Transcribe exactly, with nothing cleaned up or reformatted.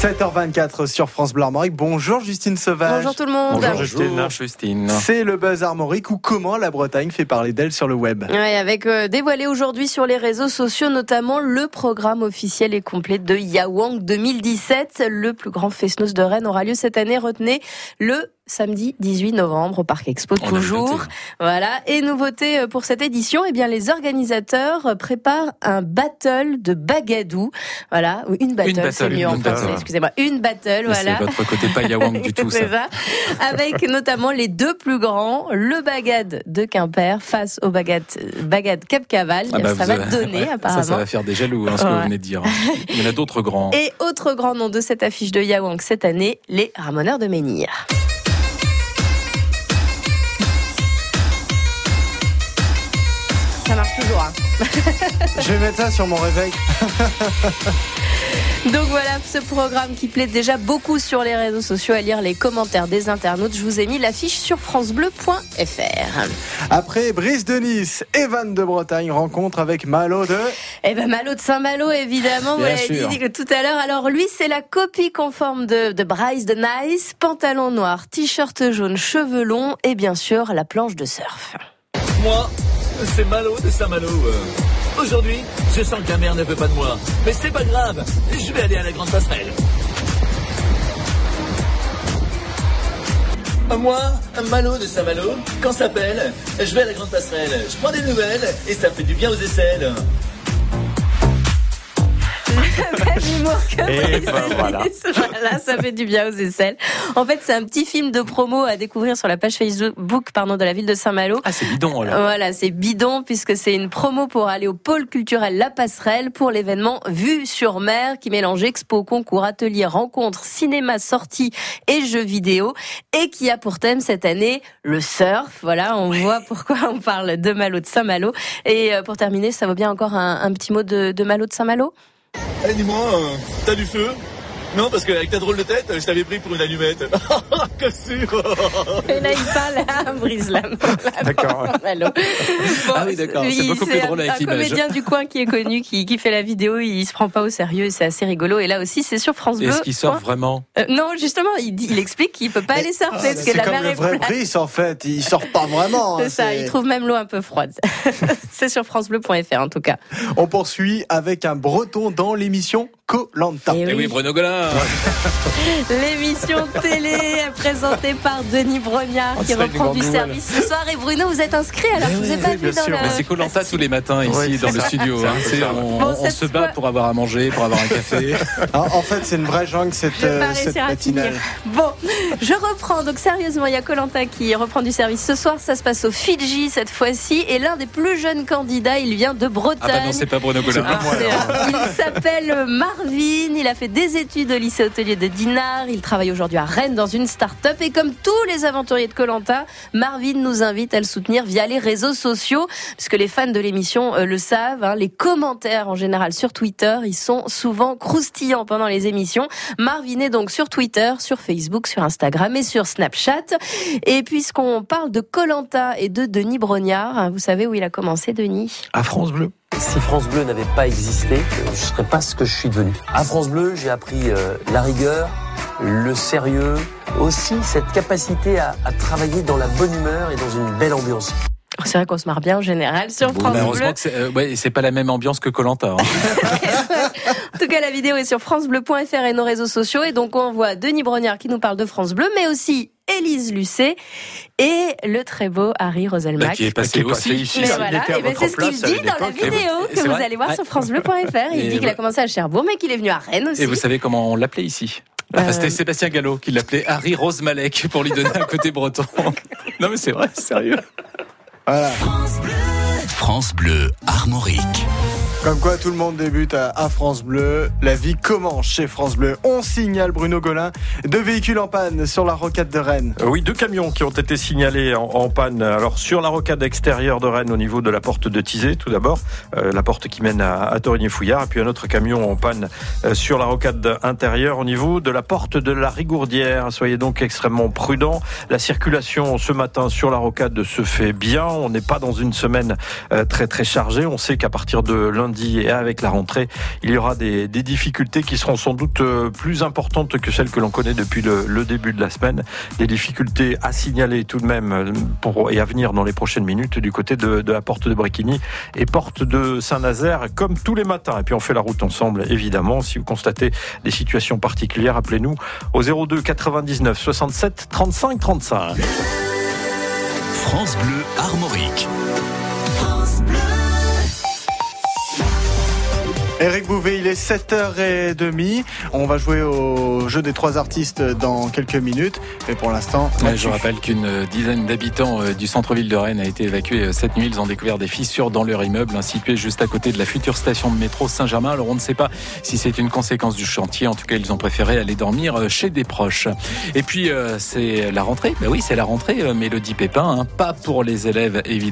sept heures vingt-quatre sur France Bleu Armorique. Bonjour Justine Sauvage. Bonjour tout le monde. Bonjour Justine. Bonjour Justine. C'est le buzz armorique ou comment la Bretagne fait parler d'elle sur le web. Ouais, avec euh, dévoilé aujourd'hui sur les réseaux sociaux, notamment le programme officiel et complet de Yawang deux mille dix-sept. Le plus grand fest-noz de Rennes aura lieu cette année. Retenez le samedi dix-huit novembre au Parc Expo On toujours. Voilà. Et nouveauté pour cette édition, eh bien les organisateurs préparent un battle de bagadou. Voilà, ou une battle, une battle c'est mieux en français. Excusez-moi, une battle. Mais voilà. C'est votre côté pas Yawang du tout, ça. C'est ça. Avec notamment les deux plus grands, le Bagad de Quimper face au Bagad Bagad Cap Caval. Ah bah ça va avez... donner ouais, apparemment. Ça, ça va faire des jaloux, hein, ce ouais. que vous venez de dire. Il y en a d'autres grands. Et autre grand nom de cette affiche de Yawang cette année, les Ramoneurs de Menhir. Ça marche toujours, hein. Je vais mettre ça sur mon réveil. Donc voilà, ce programme qui plaît déjà beaucoup sur les réseaux sociaux. À lire les commentaires des internautes, je vous ai mis l'affiche sur francebleu point f r. Après Brice de Nice, Evan de Bretagne rencontre avec Malo de... Eh ben Malo de Saint-Malo, évidemment. Bien vous l'avez dit tout à l'heure. Alors lui, c'est la copie conforme de, de Bryce de Nice. Pantalon noir, t-shirt jaune, cheveux longs et bien sûr la planche de surf. Moi, c'est Malo de Saint-Malo. Aujourd'hui, je sens que la mer ne veut pas de moi. Mais c'est pas grave, je vais aller à la grande passerelle. Moi, Malo de Saint-Malo, quand ça s'appelle, je vais à la grande passerelle. Je prends des nouvelles et ça fait du bien aux aisselles. Pas d'humour que et ben voilà. Voilà, ça fait du bien aux aisselles. En fait, c'est un petit film de promo à découvrir sur la page Facebook pardon, de la ville de Saint-Malo. Ah, c'est bidon, alors. Voilà, c'est bidon puisque c'est une promo pour aller au pôle culturel La Passerelle pour l'événement Vue sur mer qui mélange expo, concours, ateliers, rencontres, cinéma, sorties et jeux vidéo et qui a pour thème cette année le surf. Voilà, on ouais. voit pourquoi on parle de Malo de Saint-Malo. Et pour terminer, ça vaut bien encore un, un petit mot de, de Malo de Saint-Malo ? Eh, dis-moi, euh, t'as du feu ? Non, parce qu'avec ta drôle de tête, je t'avais pris pour une allumette. Que sûr. Et là, il parle à Brice là. D'accord. Bon, ah oui, d'accord. C'est beaucoup plus drôle avec l'image. C'est un comédien du coin qui est connu, qui, qui fait la vidéo. Il se prend pas au sérieux. C'est assez rigolo. Et là aussi, c'est sur France Bleu. Est-ce qu'il sort vraiment euh, Non, justement, il, dit, il explique qu'il peut pas aller surfer ah, parce que la mer est plate. C'est comme le vrai Brice, en fait. Il sort pas vraiment. C'est ça. C'est... Il trouve même l'eau un peu froide. C'est sur francebleu point f r en tout cas. On poursuit avec un Breton dans l'émission Koh-Lanta. Et oui, Et oui Bruno Golin. L'émission télé présentée par Denis Brognard oh, qui reprend du service ce soir. Et Bruno, vous êtes inscrit alors que vous n'avez pas oui, vu dans sûr. le... Mais c'est Koh-Lanta tous les matins ici oui, dans le ça. studio. Hein. C'est, on bon, on se bat fois... pour avoir à manger, pour avoir un café. En fait, c'est une vraie jungle cette, euh, cette matinale. Bon, je reprends. Donc sérieusement, il y a Koh-Lanta qui reprend du service ce soir. Ça se passe au Fidji cette fois-ci. Et l'un des plus jeunes candidats, il vient de Bretagne. Ah bah non, c'est pas Bruno Golin. Ah, il s'appelle Marvin. Il a fait des études au lycée hôtelier de Dinard. Il travaille aujourd'hui à Rennes dans une start-up. Et comme tous les aventuriers de Koh-Lanta, Marvin nous invite à le soutenir via les réseaux sociaux. Parce que les fans de l'émission euh, le savent. Hein, les commentaires en général sur Twitter, ils sont souvent croustillants pendant les émissions. Marvin est donc sur Twitter, sur Facebook, sur Instagram et sur Snapchat. Et puisqu'on parle de Koh-Lanta et de Denis Brognard, vous savez où il a commencé, Denis ? À France Bleu. Si France Bleu n'avait pas existé, je ne serais pas ce que je suis devenu. À France Bleu, j'ai appris euh, la rigueur, le sérieux, aussi cette capacité à, à travailler dans la bonne humeur et dans une belle ambiance. C'est vrai qu'on se marre bien en général sur bon, France bah, Bleu. Que c'est, euh, ouais, c'est pas la même ambiance que Koh-Lanta. Hein. En tout cas, la vidéo est sur francebleu point f r et nos réseaux sociaux. Et donc, on voit Denis Brognard qui nous parle de France Bleu, mais aussi Élise Lucet et le très beau Harry Roselmack. Bah, qui est passé qui est aussi. Passé ici, mais voilà, et ben c'est ce qu'il dit dans la vidéo que vous allez voir sur francebleu point f r. Il dit qu'il a commencé à Cherbourg, mais qu'il est venu à Rennes aussi. Et vous savez comment on l'appelait ici ? Enfin, c'était Sébastien Gallo qui l'appelait Harry Rosemalek pour lui donner un côté breton. Non mais c'est vrai, c'est sérieux. Voilà. France Bleu, France Bleu Armorique. Comme quoi tout le monde débute à, à France Bleu. La vie commence chez France Bleu. On signale, Bruno Golin, deux véhicules en panne sur la rocade de Rennes. Oui, deux camions qui ont été signalés en, en panne. Alors sur la rocade extérieure de Rennes au niveau de la porte de Tizé tout d'abord, euh, la porte qui mène à, à Torigny-Fouillard, et puis un autre camion en panne euh, sur la rocade intérieure au niveau de la porte de la Rigourdière. Soyez donc extrêmement prudents. La circulation ce matin sur la rocade se fait bien. On n'est pas dans une semaine euh, très très chargée. On sait qu'à partir de lundi lundi et avec la rentrée, il y aura des, des difficultés qui seront sans doute plus importantes que celles que l'on connaît depuis le, le début de la semaine. Des difficultés à signaler tout de même pour, et à venir dans les prochaines minutes du côté de, de la porte de Bréquigny et porte de Saint-Nazaire, comme tous les matins. Et puis on fait la route ensemble, évidemment. Si vous constatez des situations particulières, appelez-nous au zéro deux quatre-vingt-dix-neuf soixante-sept trente-cinq trente-cinq. France Bleu Armorique. Eric Bouvet, il est sept heures trente. On va jouer au jeu des trois artistes dans quelques minutes. Mais pour l'instant... Ouais, je rappelle qu'une dizaine d'habitants du centre-ville de Rennes a été évacué cette nuit. Ils ont découvert des fissures dans leur immeuble, situé juste à côté de la future station de métro Saint-Germain. Alors on ne sait pas si c'est une conséquence du chantier. En tout cas, ils ont préféré aller dormir chez des proches. Et puis, c'est la rentrée. Ben oui, c'est la rentrée, Mélodie Pépin. Hein. Pas pour les élèves, évidemment.